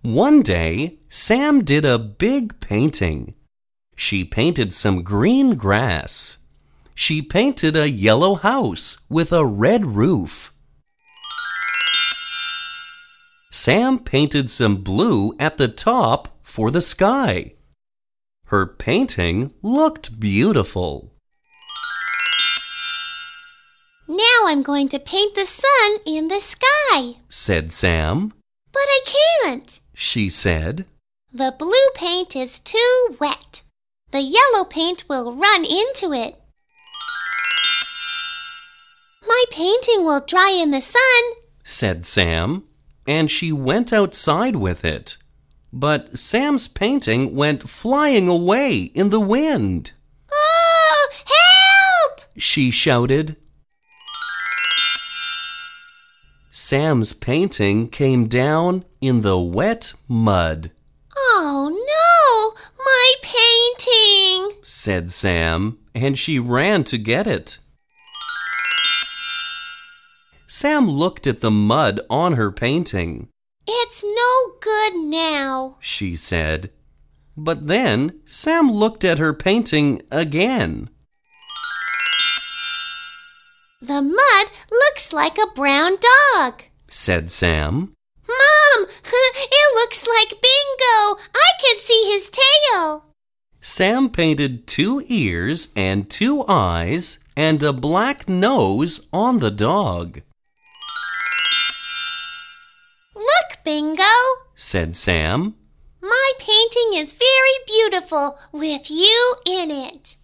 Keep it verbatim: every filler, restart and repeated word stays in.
One day, Sam did a big painting. She painted some green grass. She painted a yellow house with a red roof. Sam painted some blue at the top for the sky. Her painting looked beautiful. Now I'm going to paint the sun in the sky, said Sam. But I can't, she said. The blue paint is too wet. The yellow paint will run into it. My painting will dry in the sun, said Sam, and she went outside with it. But Sam's painting went flying away in the wind. Oh, help! She shouted. Sam's painting came down in the wet mud. Oh no, my painting, said Sam, and she ran to get it. Sam looked at the mud on her painting. It's no good now, she said. But then Sam looked at her painting again. The mud looks like a brown dog, said Sam. Mom, it looks like Bingo. I can see his tail. Sam painted two ears and two eyes and a black nose on the dog. Look, Bingo, said Sam. My painting is very beautiful with you in it.